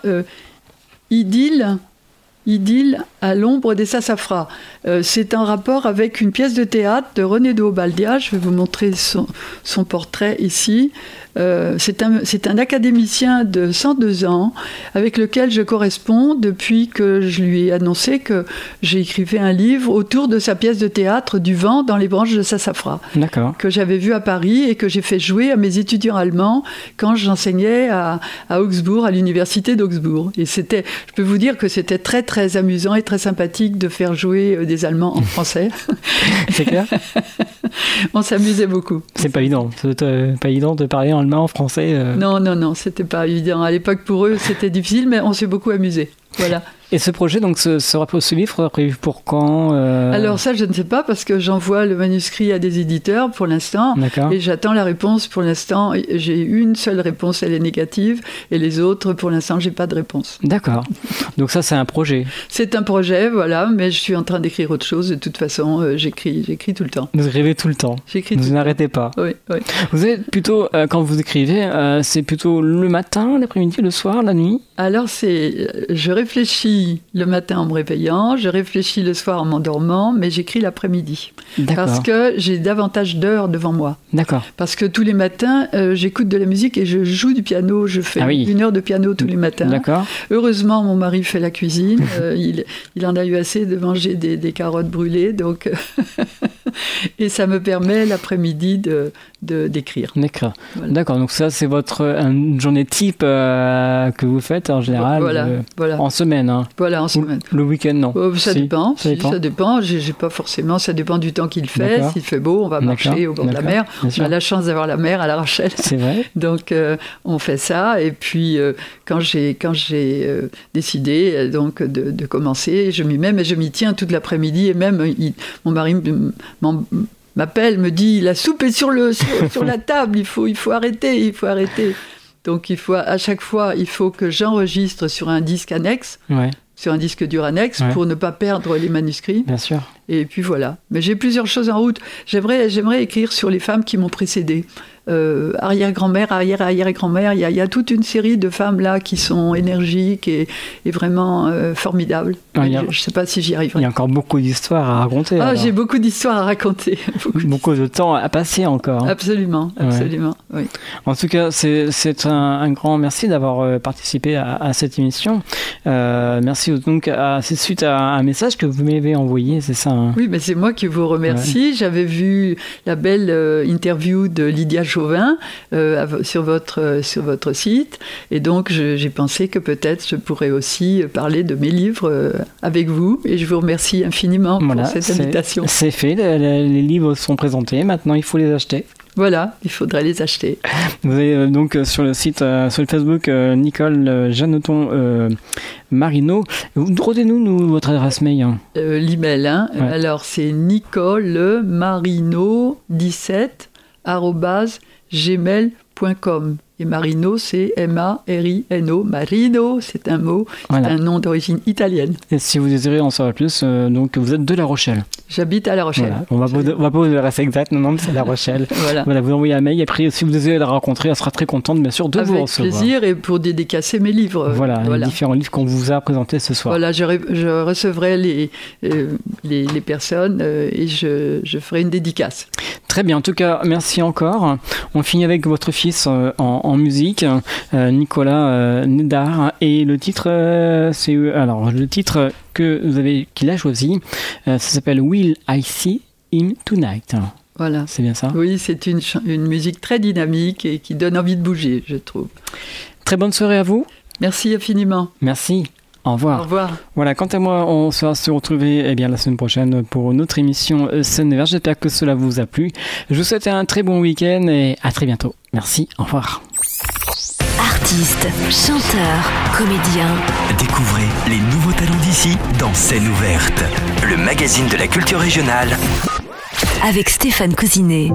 Idylle à l'ombre des sassafras. C'est en rapport avec une pièce de théâtre de René de Obaldia. Je vais vous montrer son portrait ici. C'est un académicien de 102 ans avec lequel je corresponds depuis que je lui ai annoncé que j'ai écrivé un livre autour de sa pièce de théâtre Du vent dans les branches de sassafras. D'accord. Que j'avais vu à Paris et que j'ai fait jouer à mes étudiants allemands quand j'enseignais à Augsbourg, à l'université d'Augsbourg. Et je peux vous dire que c'était très très amusant et très sympathique de faire jouer des Allemands en français. C'est clair. On s'amusait beaucoup. C'est pas évident. C'est pas évident de parler en allemand, en français. Non, c'était pas évident. À l'époque, pour eux, c'était difficile, mais on s'est beaucoup amusé. Voilà. Et ce projet, donc, ce livre sera prévu pour quand Alors ça, je ne sais pas, parce que j'envoie le manuscrit à des éditeurs pour l'instant. D'accord. Et j'attends la réponse pour l'instant. J'ai une seule réponse, elle est négative, et les autres, pour l'instant, j'ai pas de réponse. D'accord. Donc ça, c'est un projet. C'est un projet, voilà, mais je suis en train d'écrire autre chose. De toute façon, j'écris tout le temps. Vous écrivez tout le temps. Vous n'arrêtez pas. Oui. Vous êtes plutôt, quand vous écrivez, c'est plutôt le matin, l'après-midi, le soir, la nuit? Alors, je réfléchis le matin en me réveillant, je réfléchis le soir en m'endormant, mais j'écris l'après-midi. D'accord. Parce que j'ai davantage d'heures devant moi. D'accord. Parce que tous les matins, j'écoute de la musique et je joue du piano. Je fais 1 heure de piano tous les matins. D'accord. Heureusement, mon mari fait la cuisine. Il en a eu assez de manger des carottes brûlées. Donc et ça me permet l'après-midi d'écrire. D'accord. Voilà. D'accord. Donc ça, c'est une journée type que vous faites en général. Voilà. En semaine. Hein. Voilà, en semaine. Le week-end, non. Ça dépend. Ça dépend. J'ai pas forcément. Ça dépend du temps qu'il fait. S'il fait beau, on va marcher au bord de la mer. On a la chance d'avoir la mer à La Rochelle. C'est vrai. Donc on fait ça. Et puis quand j'ai décidé donc de commencer, je m'y mets, mais je m'y tiens toute l'après-midi. Et même mon mari m'appelle, me dit la soupe est sur la table, il faut arrêter. Donc à chaque fois, il faut que j'enregistre sur un disque annexe. Ouais. Sur un disque dur annexe pour ne pas perdre les manuscrits. Bien sûr. Et puis voilà. Mais j'ai plusieurs choses en route. J'aimerais écrire sur les femmes qui m'ont précédée. Arrière-grand-mère, arrière-arrière-grand-mère. Il y a toute une série de femmes là qui sont énergiques et vraiment formidables. Je ne sais pas si j'y arriverai. Il y a encore beaucoup d'histoires à raconter. J'ai beaucoup d'histoires à raconter. beaucoup de temps à passer encore. Absolument. Oui. En tout cas, c'est un grand merci d'avoir participé à cette émission. Merci donc c'est suite à un message que vous m'avez envoyé, c'est ça hein? Oui, mais c'est moi qui vous remercie. Ouais. J'avais vu la belle interview de Lydia Chauvin sur votre site, et donc j'ai pensé que peut-être je pourrais aussi parler de mes livres avec vous, et je vous remercie infiniment pour cette invitation. C'est fait, les livres sont présentés, maintenant il faut les acheter. Voilà, il faudrait les acheter. Vous avez donc sur le site, sur le Facebook, Nicole Jeanneton Marino. Redonnez-nous votre adresse mail. L'email, hein. Ouais. Alors c'est nicolemarino17@gmail.com. Et Marino, c'est M-A-R-I-N-O. Marino, c'est un mot, voilà. C'est un nom d'origine italienne. Et si vous désirez en savoir plus, donc vous êtes de La Rochelle. J'habite à La Rochelle. Voilà. On va pas vous adresser exact, non, c'est La Rochelle. Voilà, vous envoyez un mail, et après, si vous désirez la rencontrer, elle sera très contente, bien sûr, de vous recevoir. Avec plaisir, et pour dédicacer mes livres. Voilà, les différents livres qu'on vous a présentés ce soir. Voilà, je recevrai les personnes et je ferai une dédicace. Très bien, en tout cas, merci encore. On finit avec votre fils en musique, Nicolas Nedar, et le titre, qu'il a choisi, ça s'appelle Will I See Him Tonight. Voilà. C'est bien ça? Oui, c'est une musique très dynamique et qui donne envie de bouger, je trouve. Très bonne soirée à vous. Merci infiniment. Merci. Au revoir. Au revoir. Voilà, quant à moi, on va se retrouver la semaine prochaine pour une autre émission Scène Verte. J'espère que cela vous a plu. Je vous souhaite un très bon week-end et à très bientôt. Merci, au revoir. Artistes, chanteurs, comédiens. Découvrez les nouveaux talents d'ici dans Scène Ouverte, le magazine de la culture régionale. Avec Stéphane Cousinet.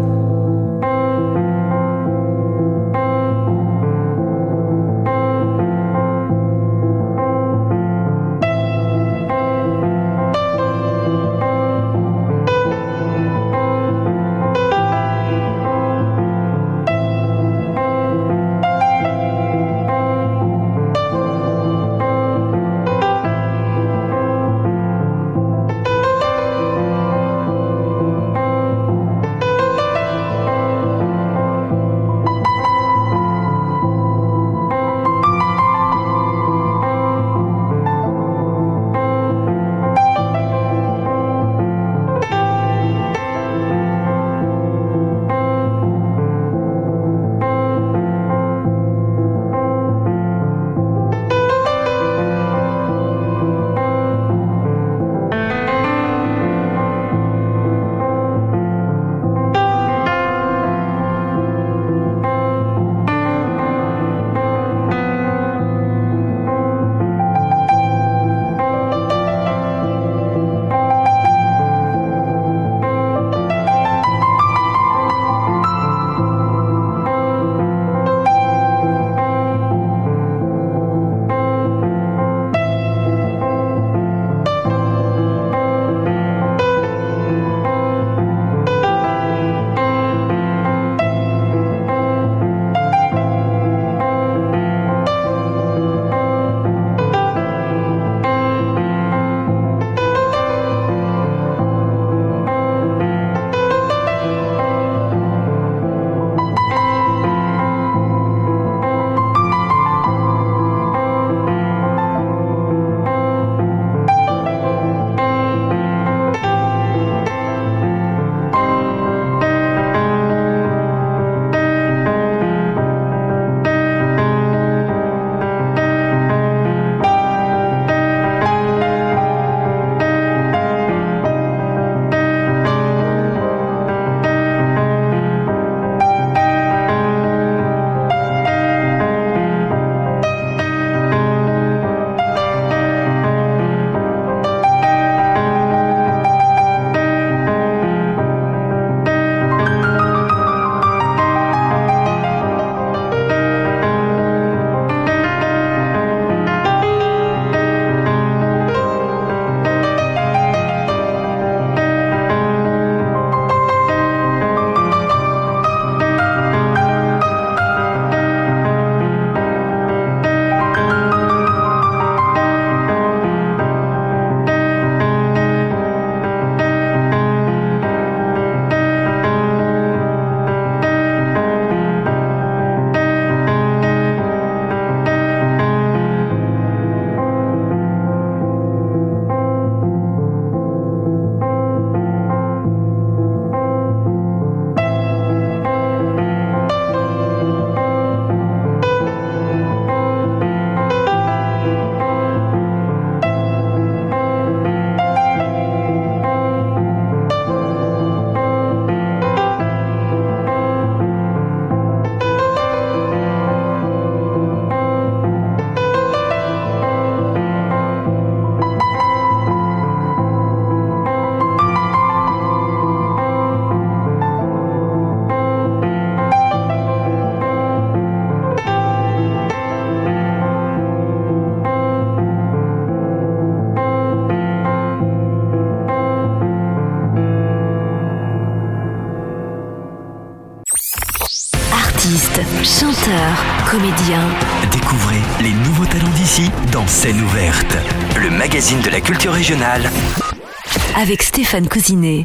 Artistes, chanteurs, comédiens. Découvrez les nouveaux talents d'ici dans Scène ouverte, le magazine de la culture régionale. Avec Stéphane Cousinet.